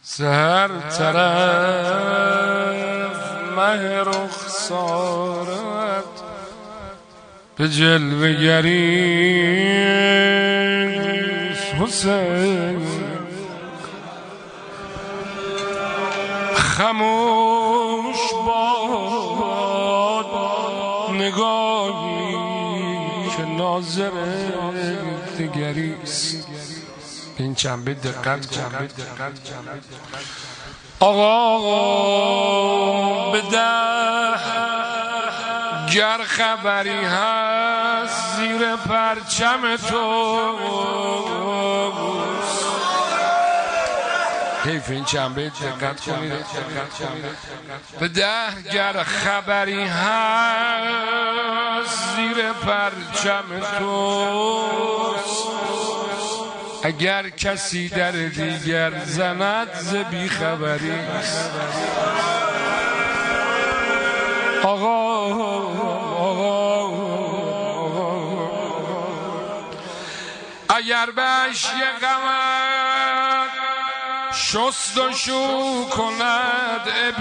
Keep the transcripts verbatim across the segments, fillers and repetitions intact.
سهر طرف مه رخسارت به جلوه گریز حسین خموش باد نگاهی که ناظر دگریست. این جنبه دقت کن آقا، به ده گر خبری هست زیر پرچم تو. حیف این جنبه دقت کنید. به ده گر خبری هست زیر پرچم تو، اگر کسی در دیگر زند ز بی خبری. آقا آقا اگر به اشک غمت شست و شو کند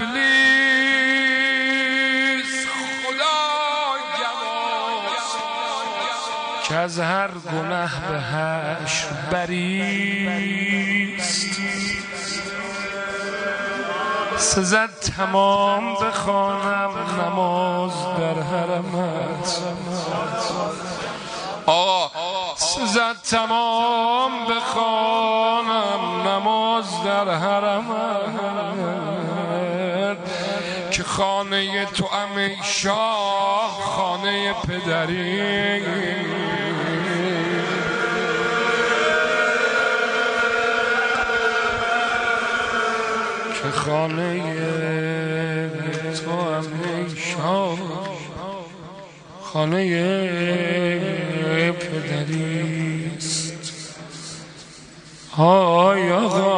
ابلیس، خدا گواست که از هر گناه به حشر بریست. سزد تمام بخوانم نماز در حرمت. آقا سزد تمام بخوانم نماز در حرمت، که خانه تو ای شاه خانه پدری. که خانه تو ای شاه خانه پدریست. های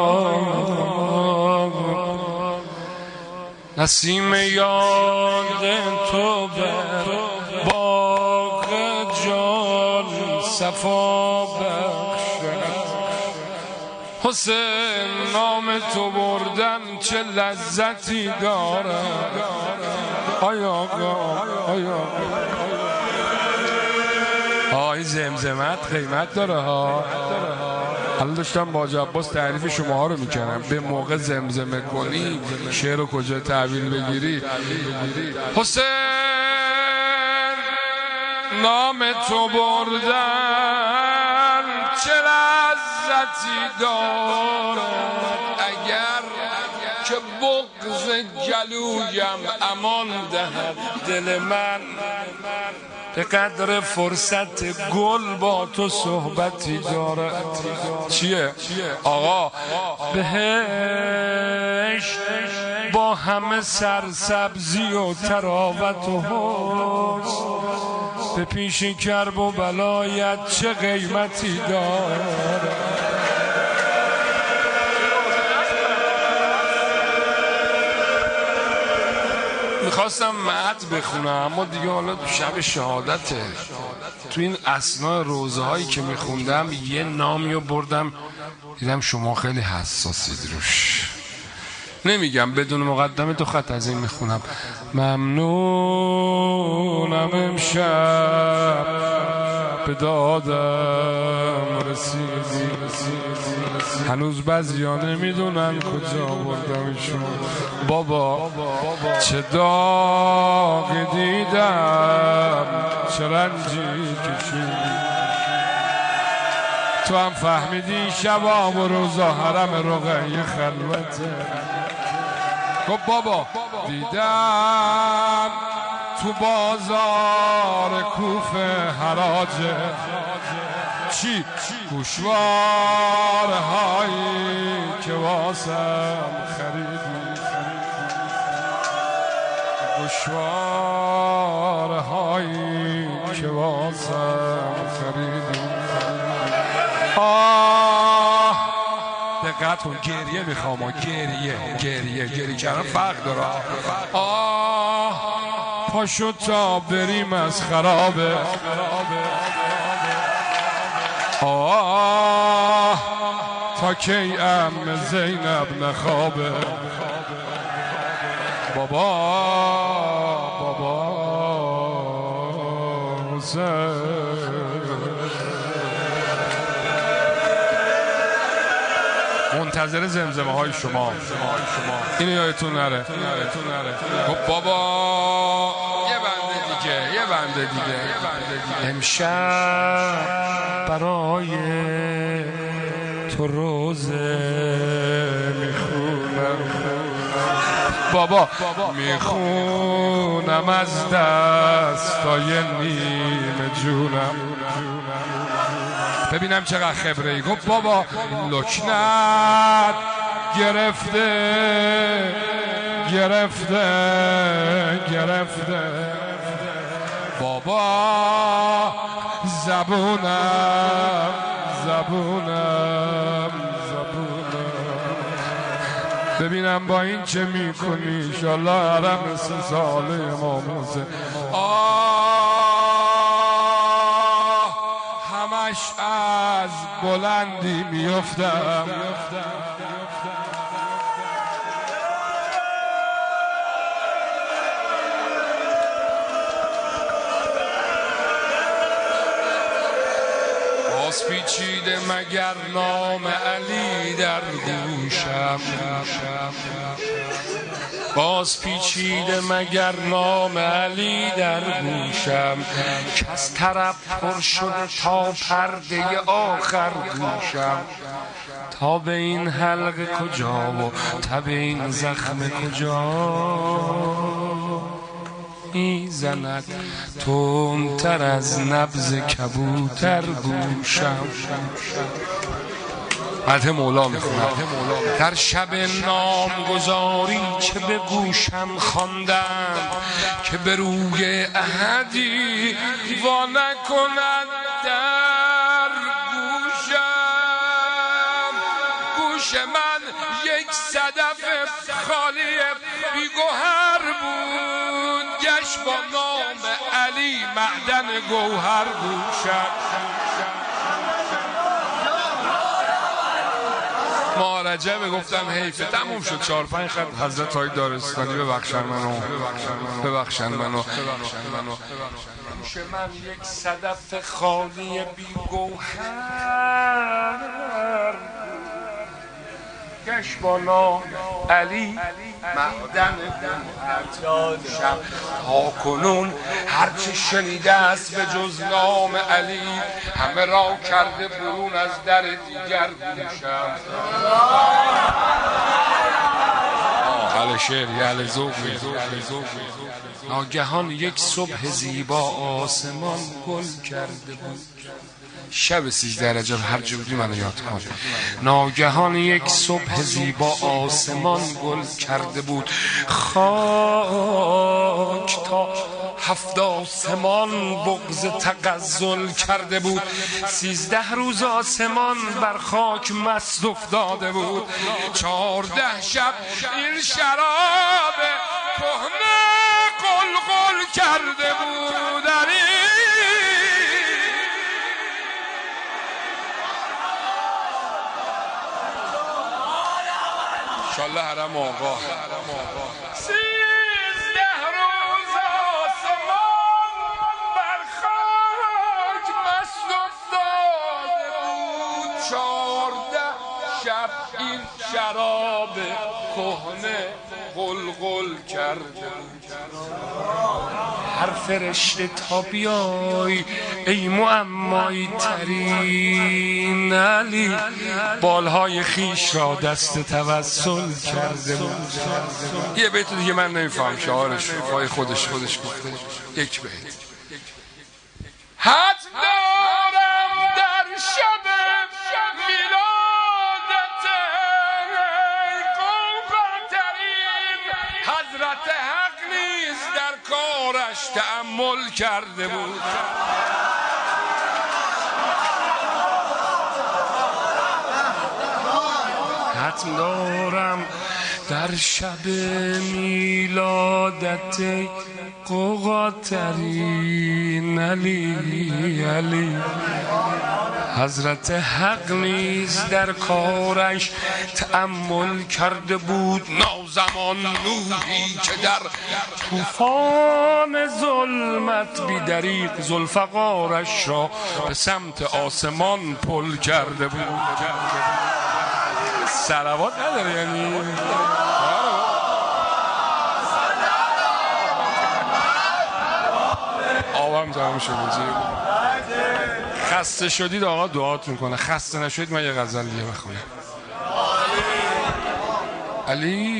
آقا، نسیم یاد تو بر باغ جان صفا بخشد. حسین نام تو بردن چه لذتی دارد. های آقا های آقا آی زمزمت قیمت داره ها. حالا داشتم با حاج عباس تعریف شما ها رو میکنم. به موقع زمزمه کنی شعر رو کجا تحویل بگیری. حسین نام تو بردن چه لذتی دارد. اگر که بغض جلویم امان دهد دل من، به قدر فرصت گل با تو صحبتی دارد. چیه؟ آقا بهشت با همه سرسبزی و تراوت و حسن، به پیش کرب و بلایت چه قیمتی دارد. میخواستم متن بخونم اما دیگه حالا شب شهادته. تو این اثناء روزه هایی که میخوندم یه نامی رو بردم، دیدم شما خیلی حساسید روش. نمیگم بدون مقدمه تو خط از این میخونم. ممنونم امشب به دادم رسیدی. هنوز بعضیا نمیدونن کجا بردمشون. بابا چه داغی دیدم، چه رنجی کشیدی. تو هم فهمیدی شباب و روزا حرم رقیه خلوته. خب بابا دیدم تو بازار کوفه حراجه، چی گوشواره هایی که واسم خریدی. گوشواره هایی که واسم خریدی. آه دقت کن، گریه میخوام. گریه گریه گریه کردن فرق داره. آه پاشو تا بریم از خرابه. آه تا کی ام زینب نخوابه بابا بابا منتظر زمزمه های شما اینو یادتون نره خب بابا یه بنده دیگه یه بنده دیگه امشب برای تو روزه میخونم بابا میخونم از دستای نیم جونم ببینم چقدر خبره ای گفت بابا لکنت گرفته گرفته گرفته بابا زبونم زبونم زبونم ببینم با این چه میکنی انشالله حرم مثل سال امام حسین آه همش از بلندی میفتم باز پیچیده مگر نام علی در گوشم باز پیچیده مگر نام علی در گوشم کس طرف پر شده تا پرده آخر گوشم تا به این حلقه کجا و تب این زخم کجا میزند تندتر از نبض کبوتر گوشم مدح مولا میخونم در شب نامگذاری که به گوشم خواندم که به روی احدی وا نکند در گوشم گوش من یک صدف خالی بیگوهر بود گشت با نام علی معدن گوهر گوشم مهارجبه گفتم حیفه تموم شد چهار پنج خط حضرت های دارستانی ببخشن منو ببخشن منو گوش من یک صدف خالی بیگوهر گشت با نام علی معدن گوهر تا کنون هرچه شنیده است به جز نام علی همه را کرده برون از در دیگر گوشم اهل شعر اهل ذوق ناگهان یک صبح زیبا آسمان گل کرده بود شب سیزده رجب هر جا بودی منو یاد کن ناگهان یک صبح زیبا آسمان گل کرده بود خاک تا هفت آسمان بغض تغزل کرده بود سیزده روز آسمان بر خاک مست افتاده بود چهارده شب این شراب کهنه قلقل کرده بود انشالله حرم آقا سیزده روز آسمان بر خاک مست افتاده بود چهارده شب این شراب کهنه قلقل کرده هر فرشته تا بیای ای معمایی ترین علی بالهای خیش را دست توسل کرده بود یه بیت دیگه من نمیفهم شعارش فای خودش خودش گفته یک بیت حد دارم در شب میلادت ای قوقاترین حضرت حق نیز در کارش تأمل کرده بود حتم دارم در شب میلادت قوقاترین علی علی حضرت حق نیز در کارش تأمل کرده بود. نازمان نوحی که در طوفان ظلمت بی دریغ ذوالفقارش را به سمت آسمان پل کرده بود. صلوات نداره یعنی آبم تمام شده. خسته شدید آقا دعات میکنه، خسته نشدید من یه غزل دیگه بخونم. علی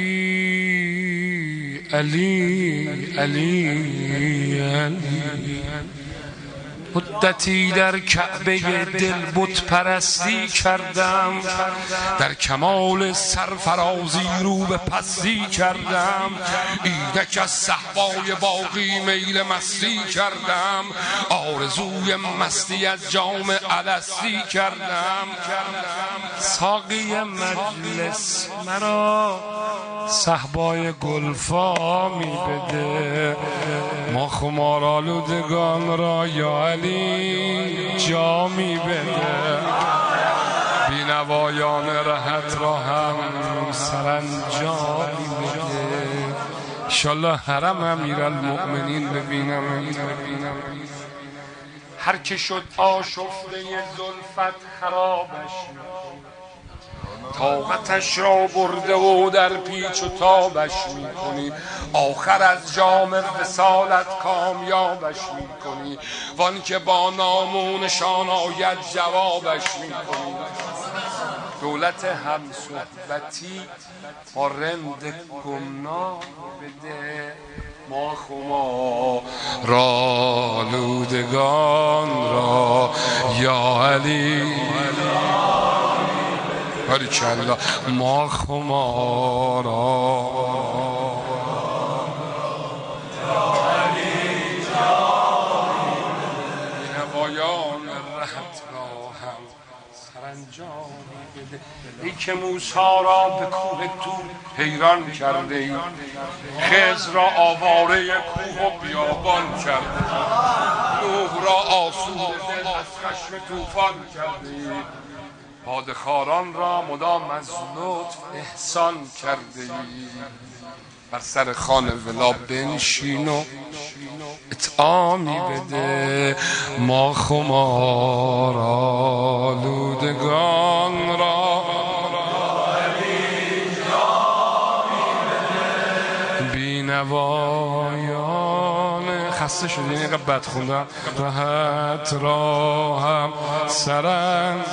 علی علی علی مدتی در کعبه دل بت پرستی کردم، در کمال سرفرازی رو به پستی کردم، اینک از صحبای باقی میل مستی کردم، آرزوی مستی از جام الستی کردم. ساقی مجلس مرا صحبای گلفا می بده، ما خمارآلودگان را یا علی جا می بده، بینوایان رهت را هم سرانجام می بده. انشالله حرم امیرالمؤمنین ببینم. هر که شد آشفته زلفت خرابش، طاقتش را برده و در پیچ و تابش میکنی، آخر از جام وصالت کامیابش میکنی، وان که با نامونشان آید جوابش میکنی. دولت همصحبتی با رند گمنام بده، ما خمارآلودگان را یا علی باریکالله، ما خمارا نوایان رهت را هم سرانجامی بده. ای که موسی را به کوه طور حیران کرده ای، خضر را آواره کوه و بیابان کرده، نوح را آسوده دل از خشم طوفان کرده ای، پادخاران را مدام از لطف احسان کرده ای. بر سر خوان ولا بنشین و اطعامی بده، ما خمارآلودگان را بینوایان. خسته شدین اینقدر بد خوندم. راحت را هم سرن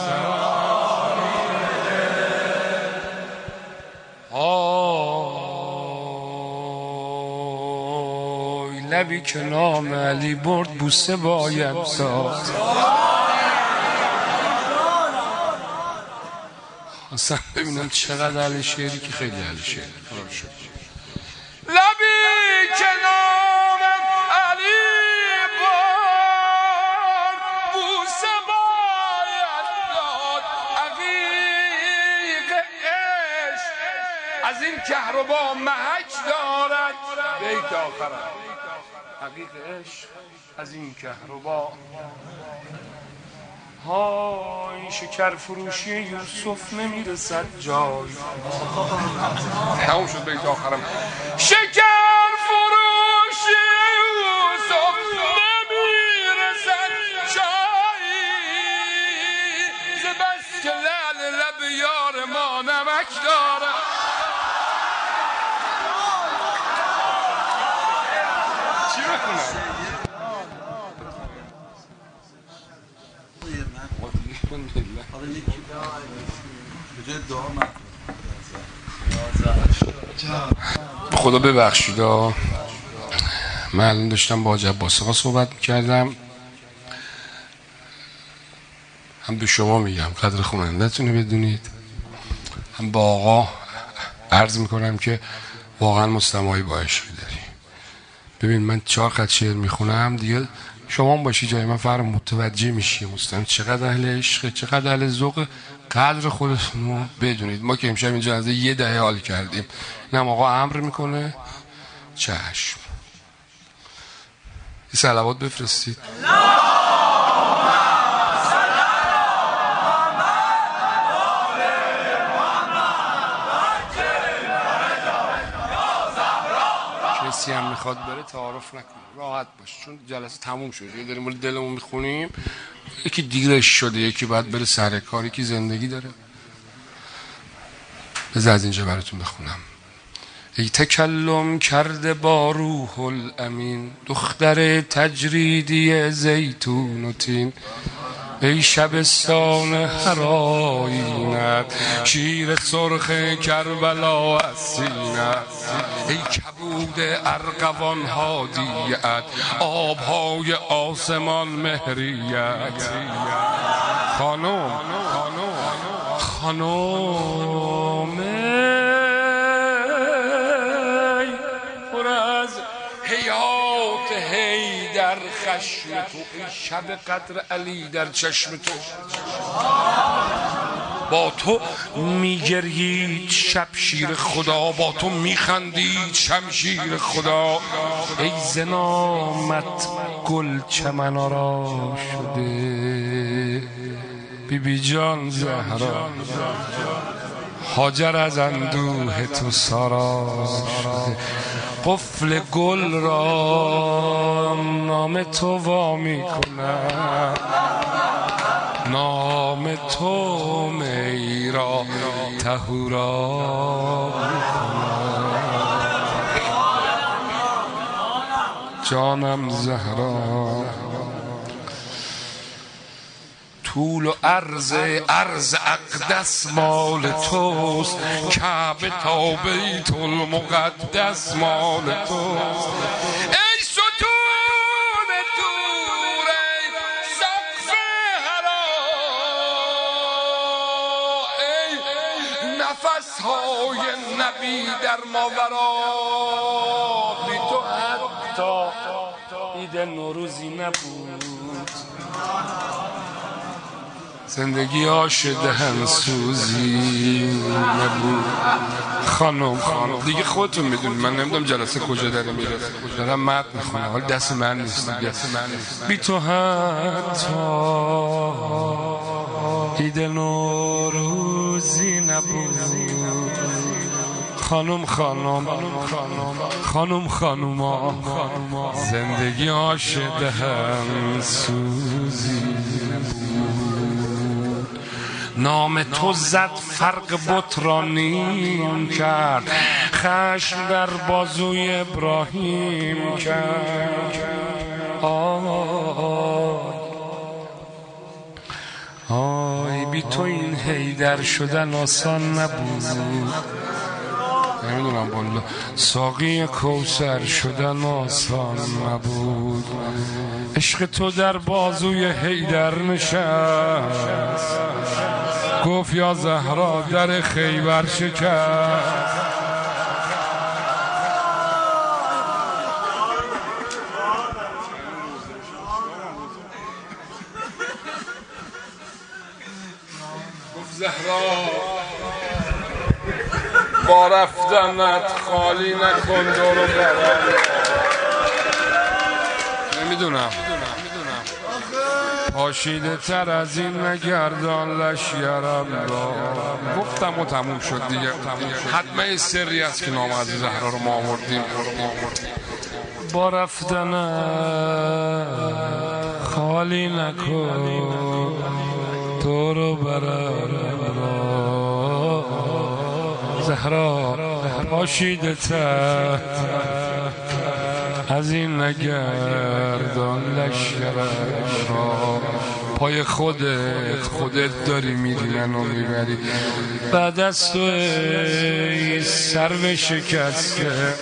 آی لبی که نام علی برد بوسه باید داد. اصلا ببینم چقدر اهل شعری که خیلی اهل شعری. لبی که نام علی برد بوسه باید داد، عقیق عشق از این کهربا محک دارد. بیت آخر عقیق عشق از این کهربا. های شکر فروشی یوسف نمیرسد جای. تموم شد بیت آخرم. شکر فروشی یوسف نمیرسد جایی، ز بس که لعل لب یار ما نمک دارد. چی بکنم؟ خدا ببخشید من الان داشتم با حاج عباس آقا صحبت میکردم، هم به شما میگم قدر خواننده‌تون رو بدونید، هم با آقا عرض میکنم که واقعا مستمعی با عشقی داری. ببین من چهار خط شعر میخونم دیگه شما هم باشی جای من فرق متوجه میشی مستمع چقدر اهل عشق، چقدر اهل ذوق. قدر خودتون رو بدونید. ما که امشب اینجا از یه دهه حال کردیم، اینم آقا امر میکنه چشم. یه صلوات بفرستید. کسی هم میخواد بره تعارف نکنه، راحت باش، چون جلسه تموم شد. یه داریم ولی دلمون میخونیم، یکی دیرش شده، یکی باید بره سر کار، یکی زندگی داره. بذار از اینجا براتون بخونم. ای تکلم کرده با روح الامین، دختر تجریدی زیتون و تین، ای شبستان هرآیینت، شیر سرخ کربلا از سینت، ای کبود ارغوان هادیت، آبهای آسمان مهریت. خانم خانم پر از حیات هی در خشم تو، ای شب قدر علی در چشم تو. با تو میگرید شب شیر خدا، با تو میخندید شمشیر خدا. ای زنامت گل چمن آرا شده، بی بی جان زهرا هاجر از اندوه تو سارا شده. قفل گل را نام تو وا میکنم، نام تو می را طهورا میکنم. جانم زهرا طول و عرض عرض اقدس مال توست، کعبه تا بیت المقدس مال توست. ای ستون دور، ای سقف حرا، ای نفسهای نبی در ماورا. بی تو حتی عید نوروزی نبود، زندگی آش دهن سوزی نبود. خانم خانم دیگه خودتون میدونید، من نمیدونم جلسه کجا داره میره، دارم متن میخونم، حال دست من نیست دیگه. بی تو حتی عید نوروزی نبود. خانم خانم خانم خانوما، زندگی آش دهن سوزی نبود. نام تو زد فرق بت را نیم کرد، خشم در بازوی ابراهیم کرد. آی آی بی تو این حیدر شدن آسان نبود، نمیدونم والله ساقی کوثر شدن آسان نبود. عشق تو در بازوی حیدر نشست، گفت یا زهرا در خیبر شکست. گفت زهرا با رفتنت خالی نکن دور و برم. نمیدونم پاشیده تر از این نگردان لشگرم را. گفتم و تموم شد دیگه. حتما سری است که نام از زهرا رو ما آوردیم. با رفتنت خالی نکن دور و برم را. زهرا پاشیده تر از این نگردان لشگرم را. پای خودت خودت داری میری منو میبری، بعد از تو ای سرو شکسته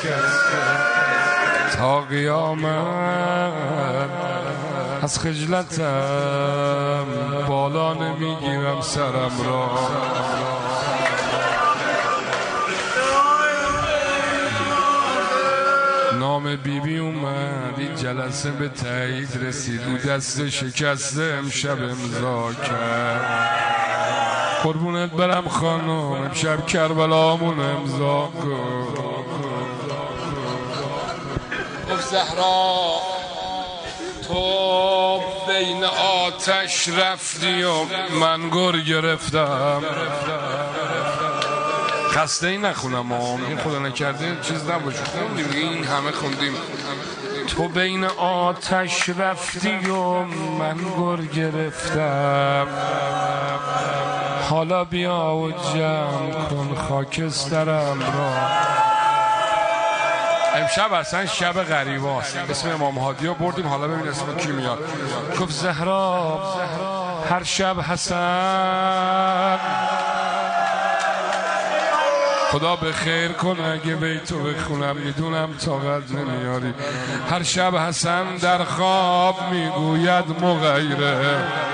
تا قیامت از خجلتم بالا نمیگیرم سرم را. نام بی بی اومد این جلسه به تایید رسید، او دست شکسته امشب امضا کرد. قربونت برم خانم امشب کربلامون امضا کن. گفت زهرا تو بین آتش رفتی و من گر گرفتم، خسته ای نخونم این خدا نکرده چیز نباشه خوندیم این همه خوندیم. تو بین آتش رفتی و من گر گرفتم، حالا بیا و جمع کن خاکسترم را. امشب اصلا شب غریباست، اسم امام هادی رو بردیم، حالا ببین اسم کی میاد. گفت زهرا هر شب حسن، خدا به خیر کن اگه بیتو بخونم میدونم طاقت نمیاری. هر شب حسن در خواب میگوید مغیره